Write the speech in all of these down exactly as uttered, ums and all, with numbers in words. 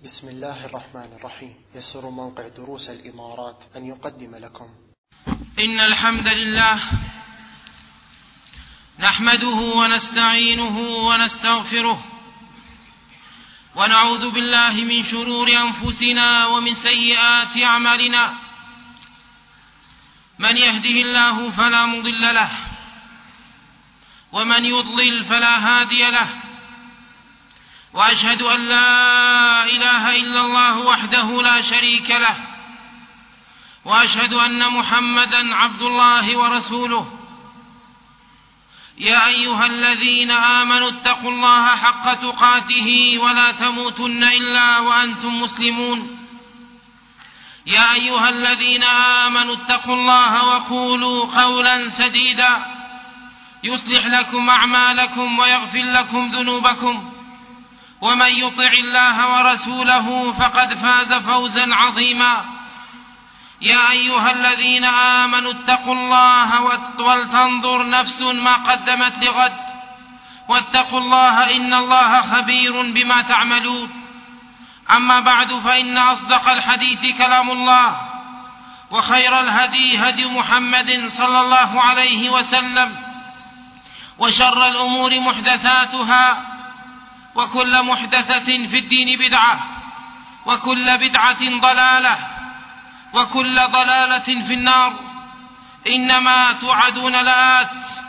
بسم الله الرحمن الرحيم. يسر موقع دروس الإمارات أن يقدم لكم إن الحمد لله نحمده ونستعينه ونستغفره ونعوذ بالله من شرور أنفسنا ومن سيئات أعمالنا. من يهده الله فلا مضل له ومن يضلل فلا هادي له، وأشهد أن لا إله إلا الله وحده لا شريك له، وأشهد أن محمدًا عبد الله ورسوله. يا أيها الذين آمنوا اتقوا الله حق تقاته ولا تموتن إلا وأنتم مسلمون. يا أيها الذين آمنوا اتقوا الله وقولوا قولا سديدا يصلح لكم أعمالكم ويغفر لكم ذنوبكم، ومن يطع الله ورسوله فقد فاز فوزا عظيما. يا أيها الذين آمنوا اتقوا الله ولتنظر نفس ما قدمت لغد، واتقوا الله إن الله خبير بما تعملون. أما بعد، فإن أصدق الحديث كلام الله، وخير الهدي هدي محمد صلى الله عليه وسلم، وشر الأمور محدثاتها، وكل محدثة في الدين بدعة، وكل بدعة ضلالة، وكل ضلالة في النار. إنما توعدون لآت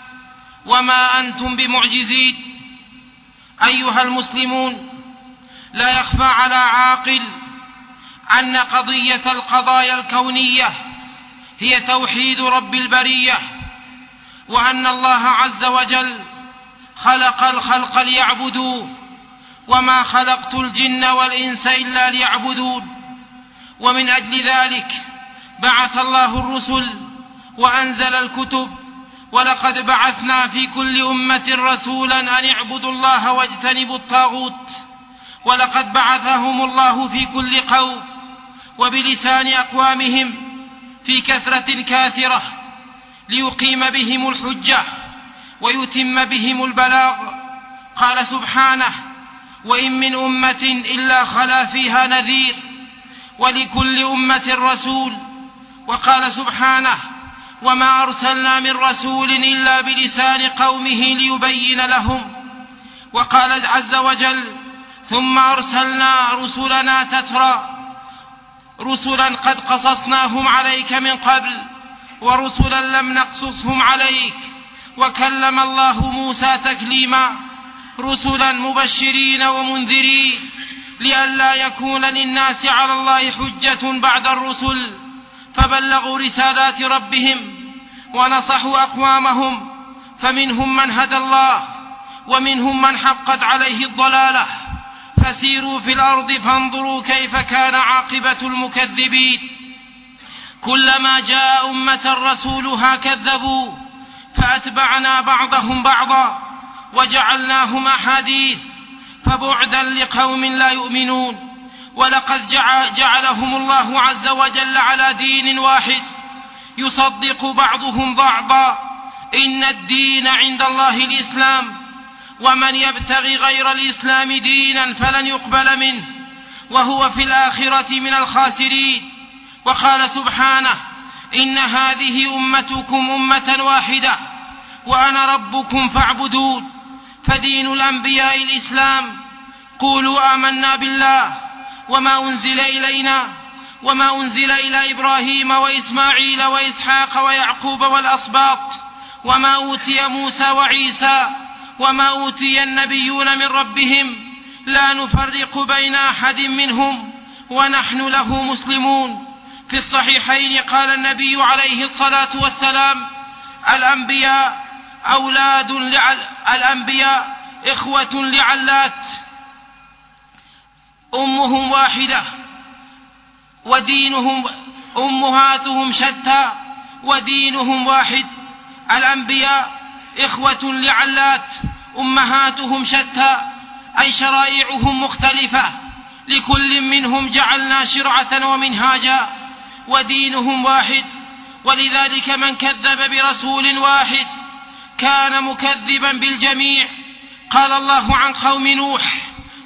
وما أنتم بمعجزين. أيها المسلمون، لا يخفى على عاقل أن قضية القضايا الكونية هي توحيد رب البرية، وأن الله عز وجل خلق الخلق ليعبدوه، وما خلقت الجن والإنس إلا ليعبدون. ومن أجل ذلك بعث الله الرسل وأنزل الكتب، ولقد بعثنا في كل أمة رسولا أن اعبدوا الله واجتنبوا الطاغوت، ولقد بعثهم الله في كل قوم وبلسان أقوامهم في كثرة كاثرة ليقيم بهم الحجة ويتم بهم البلاغ. قال سبحانه: وإن من أمة إلا خلا فيها نذير، ولكل أمة رسول. وقال سبحانه: وما أرسلنا من رسول إلا بلسان قومه ليبين لهم. وقال عز وجل: ثم أرسلنا رسلنا تترى، رسلا قد قصصناهم عليك من قبل ورسلا لم نقصصهم عليك، وكلم الله موسى تكليما، رسلا مبشرين ومنذرين لئلا يكون للناس على الله حجة بعد الرسل. فبلغوا رسالات ربهم ونصحوا أقوامهم، فمنهم من هدى الله ومنهم من حقت عليه الضلالة. فسيروا في الأرض فانظروا كيف كان عاقبة المكذبين. كلما جاء أمة رسولها كذبوا، فأتبعنا بعضهم بعضا وجعلناهم أحاديث، فبعدا لقوم لا يؤمنون. ولقد جعلهم الله عز وجل على دين واحد يصدق بعضهم بعضا. إن الدين عند الله الإسلام، ومن يبتغي غير الإسلام دينا فلن يقبل منه وهو في الآخرة من الخاسرين. وقال سبحانه: إن هذه أمتكم أمة واحدة وأنا ربكم فاعبدون. فدين الأنبياء الإسلام. قولوا آمنا بالله وما أنزل إلينا وما أنزل إلى إبراهيم وإسماعيل وإسحاق ويعقوب والأسباط، وما أوتي موسى وعيسى، وما أوتي النبيون من ربهم، لا نفرق بين أحد منهم ونحن له مسلمون. في الصحيحين قال النبي عليه الصلاة والسلام: الأنبياء أولاد لعل... الأنبياء إخوة لعلات، أمهم واحدة ودينهم أمهاتهم شتى ودينهم واحد. الأنبياء إخوة لعلات، أمهاتهم شتى، أي شرائعهم مختلفة، لكل منهم جعلنا شرعة ومنهاجا، ودينهم واحد. ولذلك من كذب برسول واحد كان مكذبا بالجميع. قال الله عن قوم نوح: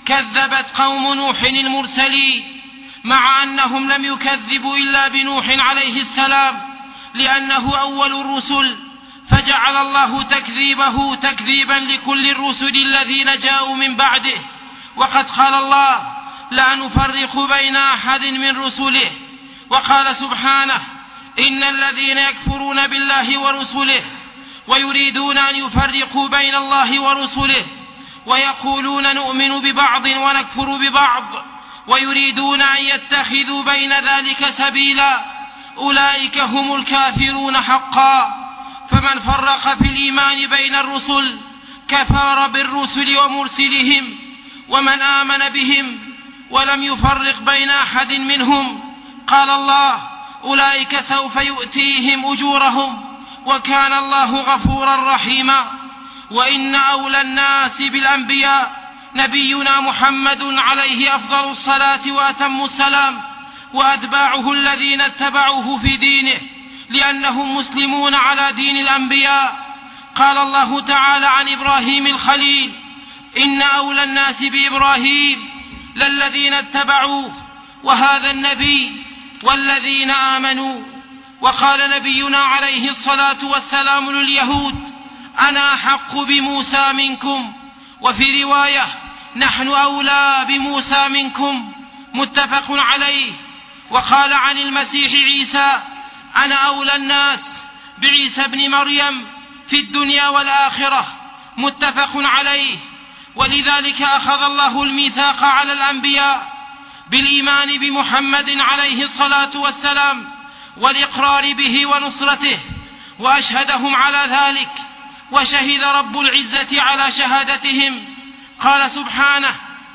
كذبت قوم نوح المرسلين، مع أنهم لم يكذبوا إلا بنوح عليه السلام لأنه أول الرسل، فجعل الله تكذيبه تكذيبا لكل الرسل الذين جاءوا من بعده. وقد قال الله: لا نفرق بين أحد من رسله. وقال سبحانه: إن الذين يكفرون بالله ورسله ويريدون أن يفرقوا بين الله ورسله ويقولون نؤمن ببعض ونكفر ببعض ويريدون أن يتخذوا بين ذلك سبيلا أولئك هم الكافرون حقا. فمن فرق في الإيمان بين الرسل كفر بالرسل ومرسلهم، ومن آمن بهم ولم يفرق بين أحد منهم قال الله: أولئك سوف يؤتيهم أجورهم وكان الله غفورا رحيما. وإن أولى الناس بالأنبياء نبينا محمد عليه أفضل الصلاة وأتم السلام، وأتباعه الذين اتبعوه في دينه لأنهم مسلمون على دين الأنبياء. قال الله تعالى عن إبراهيم الخليل: إن أولى الناس بإبراهيم للذين اتبعوه وهذا النبي والذين آمنوا. وقال نبينا عليه الصلاة والسلام لليهود: أنا أحق بموسى منكم، وفي رواية: نحن أولى بموسى منكم، متفق عليه. وقال عن المسيح عيسى: أنا أولى الناس بعيسى ابن مريم في الدنيا والآخرة، متفق عليه. ولذلك أخذ الله الميثاق على الأنبياء بالإيمان بمحمد عليه الصلاة والسلام والإقرار به ونصرته، وأشهدهم على ذلك، وشهد رب العزة على شهادتهم. قال سبحانه: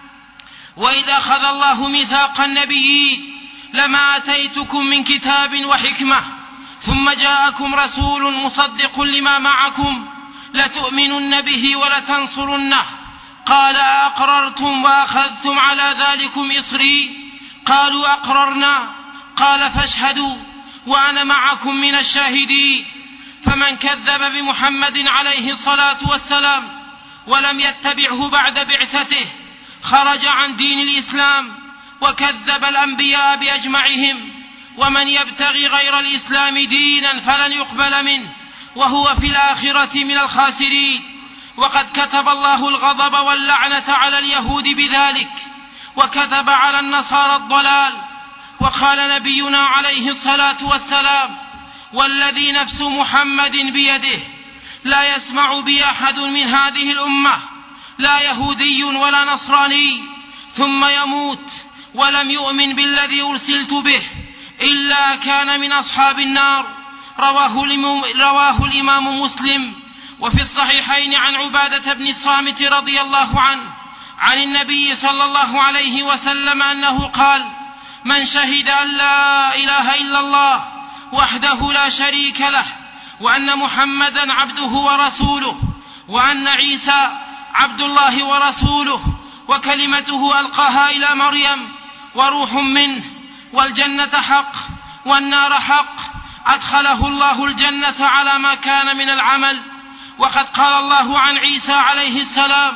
وإذ أخذ الله ميثاق النبيين لما آتيتكم من كتاب وحكمة ثم جاءكم رسول مصدق لما معكم لتؤمنن به ولتنصرنه قال: أقررتم وأخذتم على ذلكم إصري؟ قالوا: أقررنا. قال: فاشهدوا وأنا معكم من الشاهدين. فمن كذب بمحمد عليه الصلاة والسلام ولم يتبعه بعد بعثته خرج عن دين الإسلام وكذب الأنبياء بأجمعهم. ومن يبتغي غير الإسلام دينا فلن يقبل منه وهو في الآخرة من الخاسرين. وقد كتب الله الغضب واللعنة على اليهود بذلك، وكتب على النصارى الضلال. وقال نبينا عليه الصلاة والسلام: والذي نفس محمد بيده لا يسمع بي أحد من هذه الأمة، لا يهودي ولا نصراني، ثم يموت ولم يؤمن بالذي أرسلت به إلا كان من أصحاب النار. رواه, رواه الإمام مسلم. وفي الصحيحين عن عبادة بن الصامت رضي الله عنه عن النبي صلى الله عليه وسلم أنه قال: من شهد أن لا إله إلا الله وحده لا شريك له وأن محمدا عبده ورسوله وأن عيسى عبد الله ورسوله وكلمته ألقاها إلى مريم وروح منه والجنة حق والنار حق، أدخله الله الجنة على ما كان من العمل. وقد قال الله عن عيسى عليه السلام: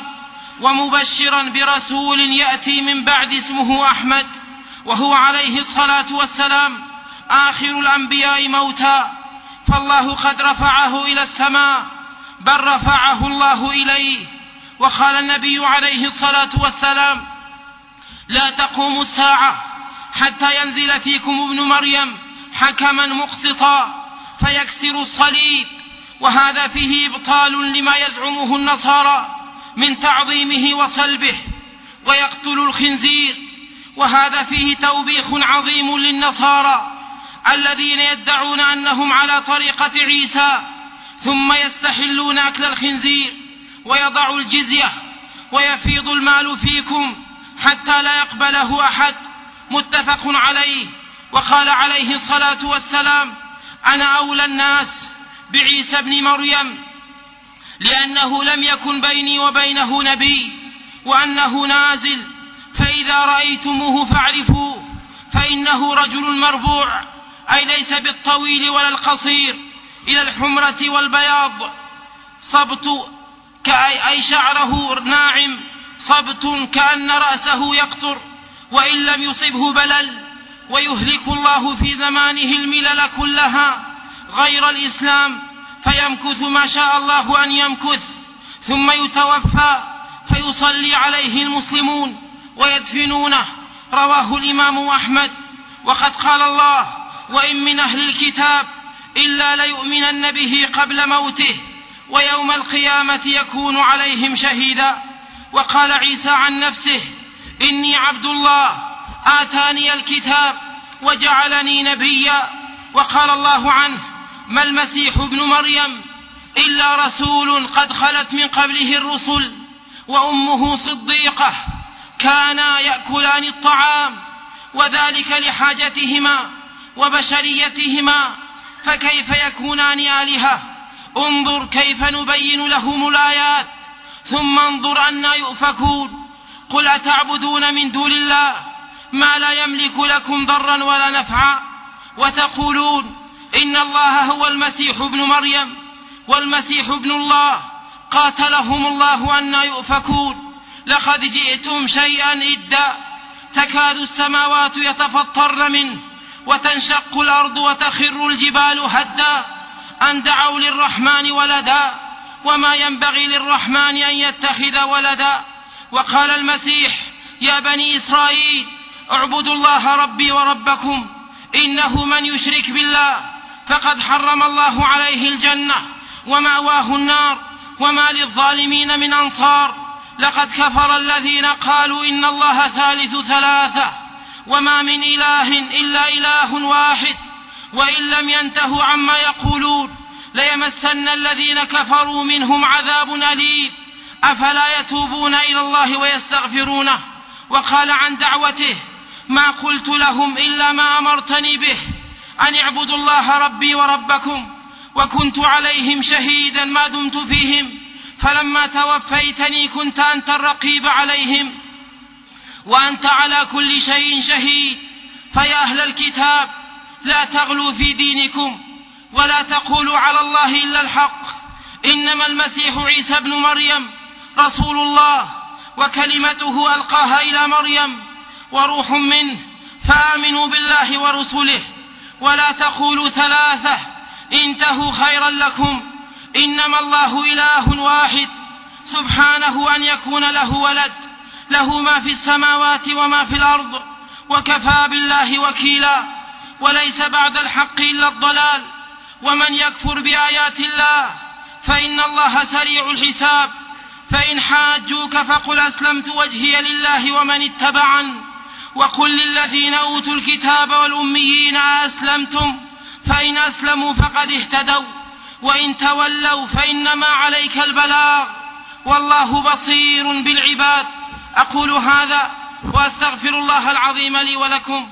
ومبشرا برسول يأتي من بعد اسمه أحمد، وهو عليه الصلاة والسلام آخر الأنبياء موتا، فالله قد رفعه إلى السماء، بل رفعه الله إليه. وقال النبي عليه الصلاة والسلام: لا تقوم الساعة حتى ينزل فيكم ابن مريم حكما مقسطا فيكسر الصليب. وهذا فيه إبطال لما يزعمه النصارى من تعظيمه وصلبه، ويقتل الخنزير. وهذا فيه توبيخ عظيم للنصارى الذين يدعون أنهم على طريقة عيسى ثم يستحلون أكل الخنزير ويضع الجزية ويفيض المال فيكم حتى لا يقبله أحد، متفق عليه. وقال عليه الصلاة والسلام: أنا أولى الناس بعيسى ابن مريم لأنه لم يكن بيني وبينه نبي وأنه نازل، فإذا رأيتموه فاعرفوه فإنه رجل مربوع، أي ليس بالطويل ولا القصير، إلى الحمرة والبياض، صبت كأي أي شعره ناعم صبت كأن رأسه يقطر وإن لم يصبه بلل، ويهلك الله في زمانه الملل كلها غير الإسلام، فيمكث ما شاء الله أن يمكث، ثم يتوفى فيصلي عليه المسلمون ويدفنونه. رواه الإمام أحمد. وقد قال الله: وإن من أهل الكتاب إلا ليؤمنن به قبل موته ويوم القيامة يكون عليهم شهيدا. وقال عيسى عن نفسه: إني عبد الله آتاني الكتاب وجعلني نبيا. وقال الله عنه: ما المسيح ابن مريم إلا رسول قد خلت من قبله الرسل وأمه صديقة كانا يأكلان الطعام، وذلك لحاجتهما وبشريتهما، فكيف يكونان آلهة؟ انظر كيف نبين لهم الآيات ثم انظر أنا يؤفكون. قل أتعبدون من دون الله ما لا يملك لكم ضرا ولا نفعا، وتقولون إن الله هو المسيح ابن مريم والمسيح ابن الله، قاتلهم الله أنا يؤفكون. لقد جئتم شيئا إدا، تكاد السماوات يتفطرن منه وتنشق الأرض وتخر الجبال هدا أن دعوا للرحمن ولدا وما ينبغي للرحمن أن يتخذ ولدا. وقال المسيح: يا بني إسرائيل اعبدوا الله ربي وربكم إنه من يشرك بالله فقد حرم الله عليه الجنة ومأواه النار وما للظالمين من أنصار. لقد كفر الذين قالوا إن الله ثالث ثلاثة وما من إله إلا إله واحد وإن لم ينتهوا عما يقولون ليمسن الذين كفروا منهم عذاب أليم أفلا يتوبون إلى الله ويستغفرونه. وقال عن دعوته: ما قلت لهم إلا ما أمرتني به أن اعبدوا الله ربي وربكم وكنت عليهم شهيدا ما دمت فيهم فلما توفيتني كنت أنت الرقيب عليهم وأنت على كل شيء شهيد. فيا أهل الكتاب لا تغلوا في دينكم ولا تقولوا على الله إلا الحق، إنما المسيح عيسى ابن مريم رسول الله وكلمته ألقاها إلى مريم وروح منه، فآمنوا بالله ورسله ولا تقولوا ثلاثة انتهوا خيرا لكم، إنما الله إله واحد سبحانه أن يكون له ولد، له ما في السماوات وما في الأرض وكفى بالله وكيلا. وليس بعد الحق إلا الضلال، ومن يكفر بآيات الله فإن الله سريع الحساب. فإن حاجوك فقل أسلمت وجهي لله ومن اتبعني وقل للذين أوتوا الكتاب والأميين أسلمتم فإن أسلموا فقد اهتدوا وإن تولوا فإنما عليك البلاغ والله بصير بالعباد. أقول هذا وأستغفر الله العظيم لي ولكم.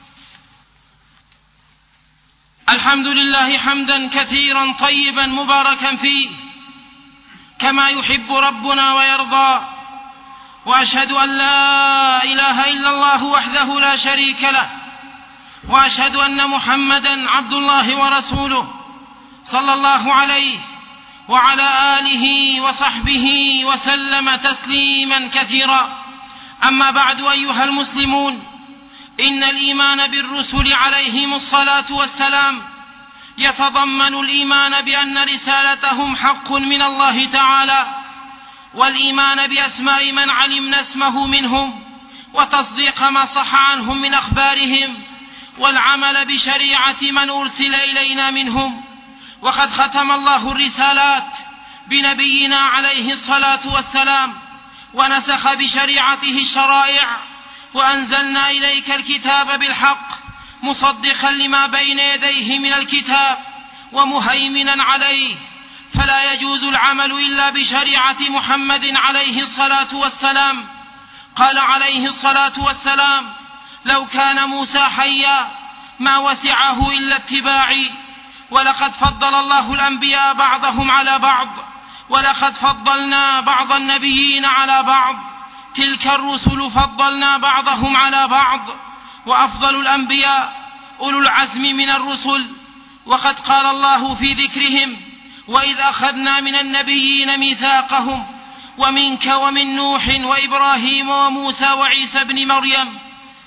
الحمد لله حمدا كثيرا طيبا مباركا فيه كما يحب ربنا ويرضى، وأشهد أن لا إله إلا الله وحده لا شريك له، وأشهد أن محمدا عبد الله ورسوله صلى الله عليه وعلى آله وصحبه وسلم تسليما كثيرا. أما بعد أيها المسلمون، إن الإيمان بالرسل عليهم الصلاة والسلام يتضمن الإيمان بأن رسالتهم حق من الله تعالى، والإيمان بأسماء من علمنا اسمه منهم، وتصديق ما صح عنهم من أخبارهم، والعمل بشريعة من أرسل إلينا منهم. وقد ختم الله الرسالات بنبينا عليه الصلاة والسلام ونسخ بشريعته الشرائع، وأنزلنا إليك الكتاب بالحق مصدقا لما بين يديه من الكتاب ومهيمنا عليه، فلا يجوز العمل إلا بشريعة محمد عليه الصلاة والسلام. قال عليه الصلاة والسلام: لو كان موسى حيا ما وسعه إلا اتباعي. ولقد فضل الله الأنبياء بعضهم على بعض، ولقد فضلنا بعض النبيين على بعض، تلك الرسل فضلنا بعضهم على بعض، وأفضل الأنبياء أولو العزم من الرسل. وقد قال الله في ذكرهم: وإذ أخذنا من النبيين ميثاقهم ومنك ومن نوح وإبراهيم وموسى وعيسى بن مريم،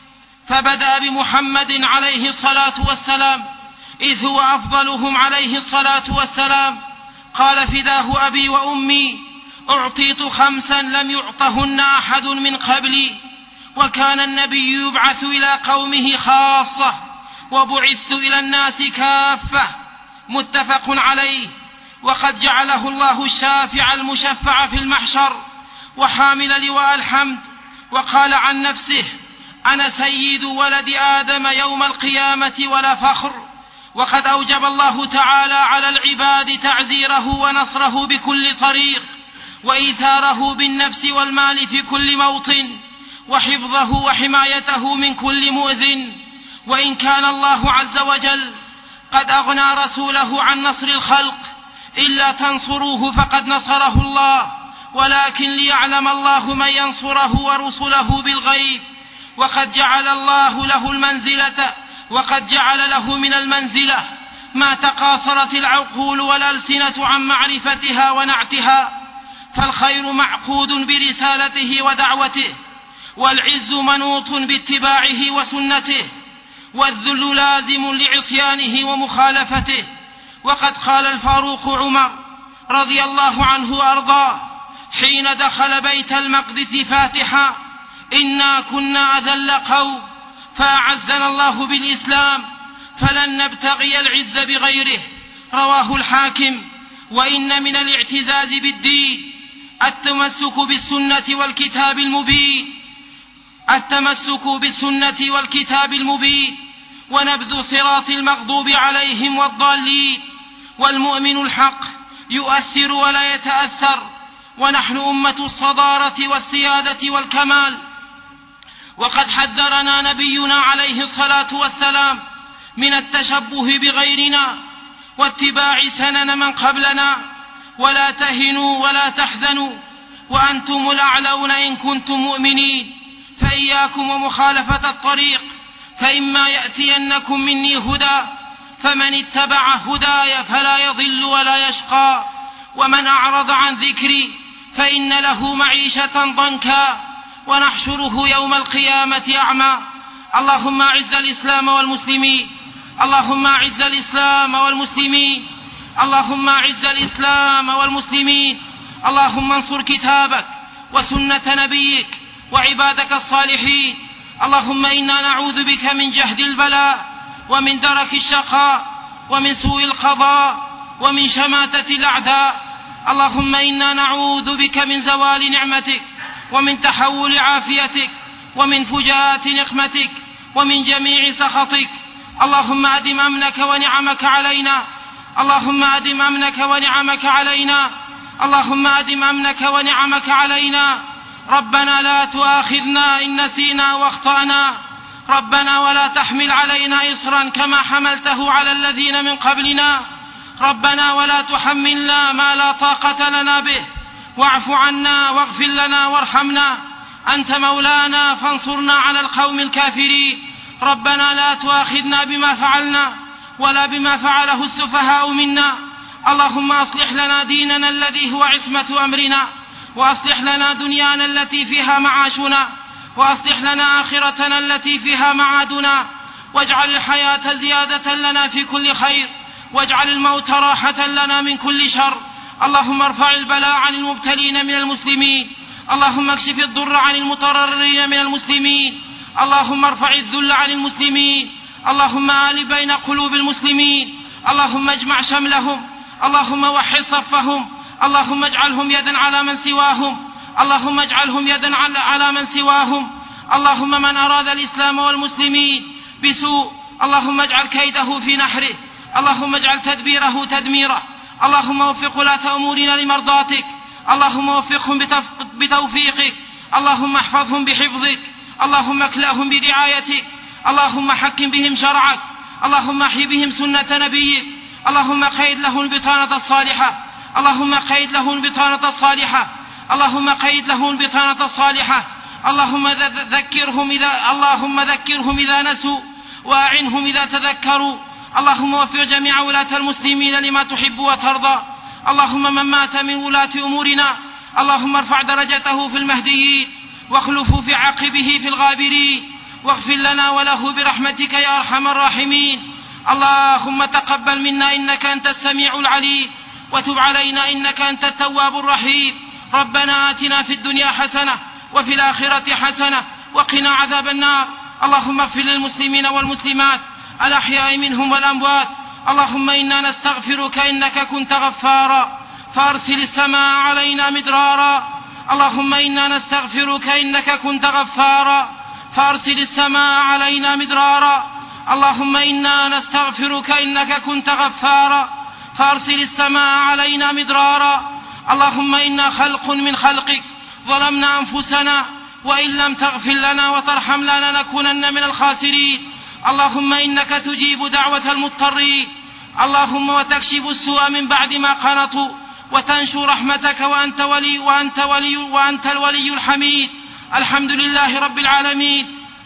فبدأ بمحمد عليه الصلاة والسلام إذ هو أفضلهم عليه الصلاة والسلام. قال: فداه أبي وأمي أعطيت خمسا لم يعطهن أحد من قبلي. وكان النبي يبعث إلى قومه خاصة وبعثت إلى الناس كافة. متفق عليه. وقد جعله الله الشافع المشفع في المحشر وحامل لواء الحمد، وقال عن نفسه: أنا سيد ولد آدم يوم القيامة ولا فخر. وقد أوجب الله تعالى على العباد تعزيره ونصره بكل طريق، وإيثاره بالنفس والمال في كل موطن، وحفظه وحمايته من كل مؤذٍ. وإن كان الله عز وجل قد أغنى رسوله عن نصر الخلق إلا تنصروه فقد نصره الله، ولكن ليعلم الله من ينصره ورسله بالغيب. وقد جعل الله له المنزلة وقد جعل له من المنزلة ما تقاصرت العقول والألسنة عن معرفتها ونعتها. فالخير معقود برسالته ودعوته، والعز منوط باتباعه وسنته، والذل لازم لعصيانه ومخالفته. وقد قال الفاروق عمر رضي الله عنه وأرضاه حين دخل بيت المقدس فاتحا: إنا كنا أذل قوم فأعزنا الله بالإسلام فلن نبتغي العز بغيره. رواه الحاكم. وإن من الاعتزاز بالدين التمسك بالسنة والكتاب المبين التمسك بالسنة والكتاب المبين ونبذ صراط المغضوب عليهم والضالين. والمؤمن الحق يؤثر ولا يتأثر، ونحن أمة الصدارة والسيادة والكمال. وقد حذرنا نبينا عليه الصلاة والسلام من التشبه بغيرنا واتباع سنن من قبلنا. ولا تهنوا ولا تحزنوا وأنتم الأعلون إن كنتم مؤمنين. فإياكم ومخالفة الطريق، فإما يأتينكم مني هدى فمن اتبع هداي فلا يضل ولا يشقى، ومن أعرض عن ذكري فإن له معيشة ضنكا ونحشره يوم القيامة أعمى. اللهم أعز الإسلام والمسلمين اللهم أعز الإسلام والمسلمين اللهم أعز الإسلام والمسلمين اللهم انصر كتابك وسنة نبيك وعبادك الصالحين. اللهم إنا نعوذ بك من جهد البلاء ومن درك الشقاء ومن سوء القضاء ومن شماتة الأعداء. اللهم إنا نعوذ بك من زوال نعمتك ومن تحول عافيتك ومن فجاءة نقمتك ومن جميع سخطك. اللهم أدم أمنك ونعمك علينا اللهم أدم أمنك ونعمك علينا اللهم أدم أمنك ونعمك علينا. ربنا لا تؤاخذنا إن نسينا واخطأنا. ربنا ولا تحمل علينا إصرا كما حملته على الذين من قبلنا. ربنا ولا تحملنا ما لا طاقة لنا به. واعف عنا واغفر لنا وارحمنا، أنت مولانا فانصرنا على القوم الكافرين. ربنا لا تؤاخذنا بما فعلنا ولا بما فعله السفهاء منا. اللهم أصلح لنا ديننا الذي هو عصمة أمرنا، وأصلح لنا دنيانا التي فيها معاشنا، وأصلح لنا آخرتنا التي فيها معادنا. واجعل الحياة زيادة لنا في كل خير، واجعل الموت راحة لنا من كل شر. اللهم ارفع البلاء عن المبتلين من المسلمين. اللهم اكشف الضر عن المتضررين من المسلمين. اللهم ارفع الذل عن المسلمين. اللهم آل بين قلوب المسلمين. اللهم اجمع شملهم. اللهم وحد صفهم. اللهم اجعلهم يدا على من سواهم. اللهم اجعلهم يدا على من سواهم. اللهم من أراد الإسلام والمسلمين بسوء اللهم اجعل كيده في نحره. اللهم اجعل تدبيره تدميره. اللهم وفق ولاة أمورنا لمرضاتك. اللهم وفقهم بتوفيقك. اللهم احفظهم بحفظك. اللهم اكلأهم برعايتك. اللهم حكم بهم شرعك. اللهم احي بهم سنة نبيك. اللهم قيد لهم البطانة الصالحة. اللهم قيد لهم البطانة الصالحة. اللهم قيد لهم البطانة الصالحة. اللهم ذكرهم إذا اللهم ذكرهم إذا نسوا وأعنهم إذا تذكروا. اللهم وفق جميع ولاة المسلمين لما تحب وترضى. اللهم من مات من ولاة أمورنا اللهم ارفع درجته في المهديين واخلفه في عقبه في الغابرين، واغفر لنا وله برحمتك يا أرحم الراحمين. اللهم تقبل منا إنك أنت السميع العليم، وتب علينا إنك أنت التواب الرحيم. ربنا آتنا في الدنيا حسنة وفي الآخرة حسنة وقنا عذاب النار. اللهم اغفر للمسلمين والمسلمات الأحياء منهم والأموات. اللهم إنا نستغفرك إنك كنت غفارا فأرسل السماء علينا مدرارا. اللهم إنا نستغفرك إنك كنت غفارا فأرسل السماء علينا مدرارا. اللهم إنا نستغفرك إنك كنت غفارا فأرسل السماء علينا مدرارا. اللهم إنا خلق من خلقك ظلمنا أنفسنا، وإن لم تغفر لنا وترحمنا لنكونن من الخاسرين. اللهم إنك تجيب دعوة المضطرين، اللهم وتكشف السوء من بعد ما قنطوا، وتنشر رحمتك وأنت ولي وأنت ولي وأنت الولي الحميد. الحمد لله رب العالمين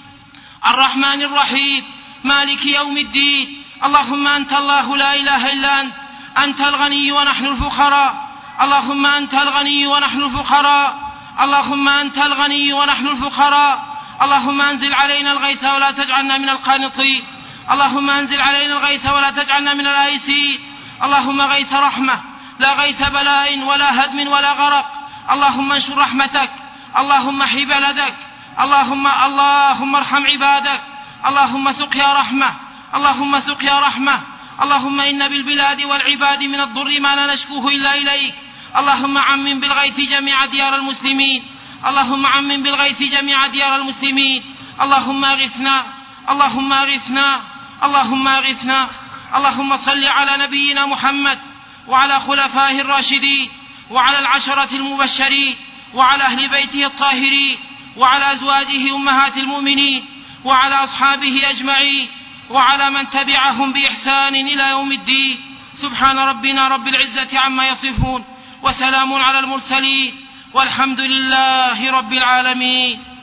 الرحمن الرحيم مالك يوم الدين. اللهم أنت الله لا إله إلا أنت، أنت الغني ونحن الفقراء. اللهم أنت الغني ونحن الفقراء. اللهم أنت الغني ونحن الفقراء. اللهم أنزل علينا الغيث ولا تجعلنا من القانطين. اللهم أنزل علينا الغيث ولا تجعلنا من الآيسين. اللهم غيث رحمة لا غيث بلاء ولا هدم ولا غرق. اللهم انشر رحمتك، اللهم احي بلدك، اللهم اللهم ارحم عبادك. اللهم سقيا رحمة، اللهم سقيا رحمة. اللهم إن بالبلاد والعباد من الضر ما لا نشكوه إلا إليك. اللهم عمم بالغيث جميع ديار المسلمين، اللهم عمم بالغيث جميع ديار المسلمين. اللهم اغثنا، اللهم اغثنا، اللهم اغثنا. اللهم صل على نبينا محمد وعلى خلفائه الراشدين وعلى العشرة المبشرين وعلى أهل بيته الطاهرين وعلى أزواجه أمهات المؤمنين وعلى أصحابه أجمعين وعلى من تبعهم بإحسان إلى يوم الدين. سبحان ربنا رب العزة عما يصفون، وسلام على المرسلين، والحمد لله رب العالمين.